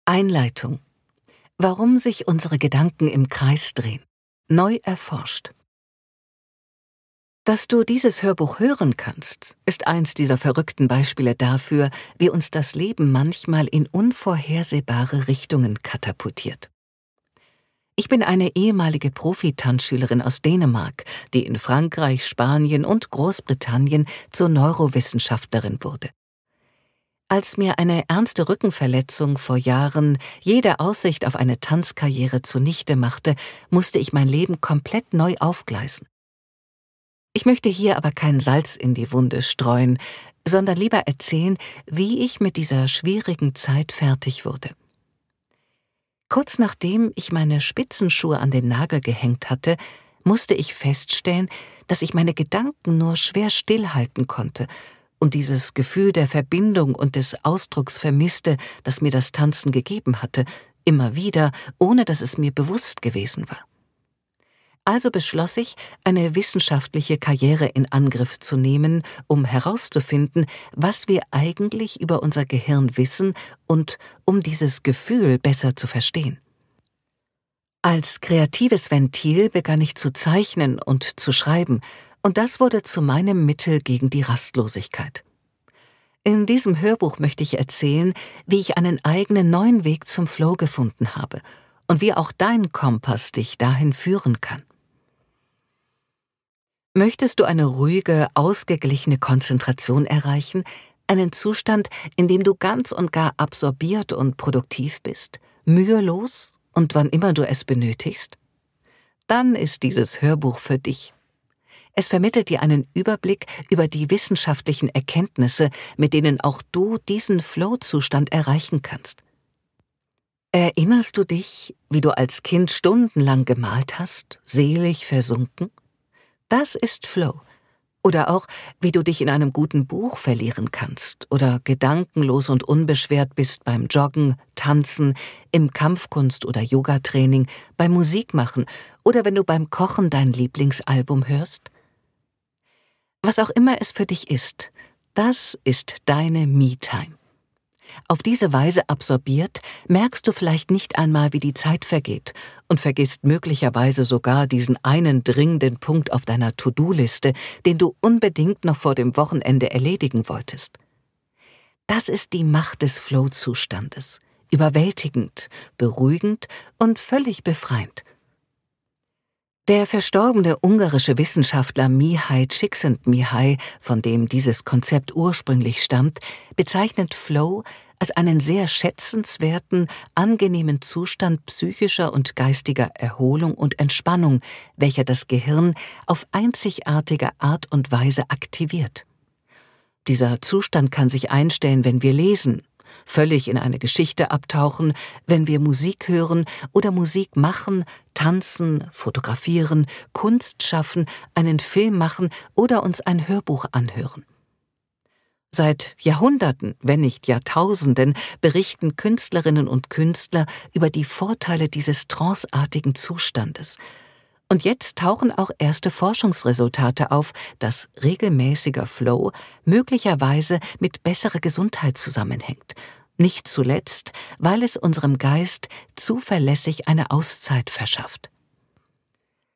Einleitung. Warum sich unsere Gedanken im Kreis drehen. Neu erforscht. Dass du dieses Hörbuch hören kannst, ist eins dieser verrückten Beispiele dafür, wie uns das Leben manchmal in unvorhersehbare Richtungen katapultiert. Ich bin eine ehemalige Profi-Tanzschülerin aus Dänemark, die in Frankreich, Spanien und Großbritannien zur Neurowissenschaftlerin wurde. Als mir eine ernste Rückenverletzung vor Jahren jede Aussicht auf eine Tanzkarriere zunichte machte, musste ich mein Leben komplett neu aufgleisen. Ich möchte hier aber kein Salz in die Wunde streuen, sondern lieber erzählen, wie ich mit dieser schwierigen Zeit fertig wurde. Kurz nachdem ich meine Spitzenschuhe an den Nagel gehängt hatte, musste ich feststellen, dass ich meine Gedanken nur schwer stillhalten konnte und dieses Gefühl der Verbindung und des Ausdrucks vermisste, das mir das Tanzen gegeben hatte, immer wieder, ohne dass es mir bewusst gewesen war. Also beschloss ich, eine wissenschaftliche Karriere in Angriff zu nehmen, um herauszufinden, was wir eigentlich über unser Gehirn wissen und um dieses Gefühl besser zu verstehen. Als kreatives Ventil begann ich zu zeichnen und zu schreiben, und das wurde zu meinem Mittel gegen die Rastlosigkeit. In diesem Hörbuch möchte ich erzählen, wie ich einen eigenen neuen Weg zum Flow gefunden habe und wie auch dein Kompass dich dahin führen kann. Möchtest du eine ruhige, ausgeglichene Konzentration erreichen, einen Zustand, in dem du ganz und gar absorbiert und produktiv bist, mühelos und wann immer du es benötigst? Dann ist dieses Hörbuch für dich. Es vermittelt dir einen Überblick über die wissenschaftlichen Erkenntnisse, mit denen auch du diesen Flow-Zustand erreichen kannst. Erinnerst du dich, wie du als Kind stundenlang gemalt hast, selig versunken? Das ist Flow. Oder auch, wie du dich in einem guten Buch verlieren kannst oder gedankenlos und unbeschwert bist beim Joggen, Tanzen, im Kampfkunst- oder Yogatraining, beim Musikmachen oder wenn du beim Kochen dein Lieblingsalbum hörst. Was auch immer es für dich ist, das ist deine Me-Time. Auf diese Weise absorbiert, merkst du vielleicht nicht einmal, wie die Zeit vergeht und vergisst möglicherweise sogar diesen einen dringenden Punkt auf deiner To-Do-Liste, den du unbedingt noch vor dem Wochenende erledigen wolltest. Das ist die Macht des Flow-Zustandes, überwältigend, beruhigend und völlig befreiend. Der verstorbene ungarische Wissenschaftler Mihaly Csikszentmihalyi, von dem dieses Konzept ursprünglich stammt, bezeichnet Flow als einen sehr schätzenswerten, angenehmen Zustand psychischer und geistiger Erholung und Entspannung, welcher das Gehirn auf einzigartige Art und Weise aktiviert. Dieser Zustand kann sich einstellen, wenn wir lesen, völlig in eine Geschichte abtauchen, wenn wir Musik hören oder Musik machen, tanzen, fotografieren, Kunst schaffen, einen Film machen oder uns ein Hörbuch anhören. Seit Jahrhunderten, wenn nicht Jahrtausenden, berichten Künstlerinnen und Künstler über die Vorteile dieses tranceartigen Zustandes. Und jetzt tauchen auch erste Forschungsresultate auf, dass regelmäßiger Flow möglicherweise mit besserer Gesundheit zusammenhängt. Nicht zuletzt, weil es unserem Geist zuverlässig eine Auszeit verschafft.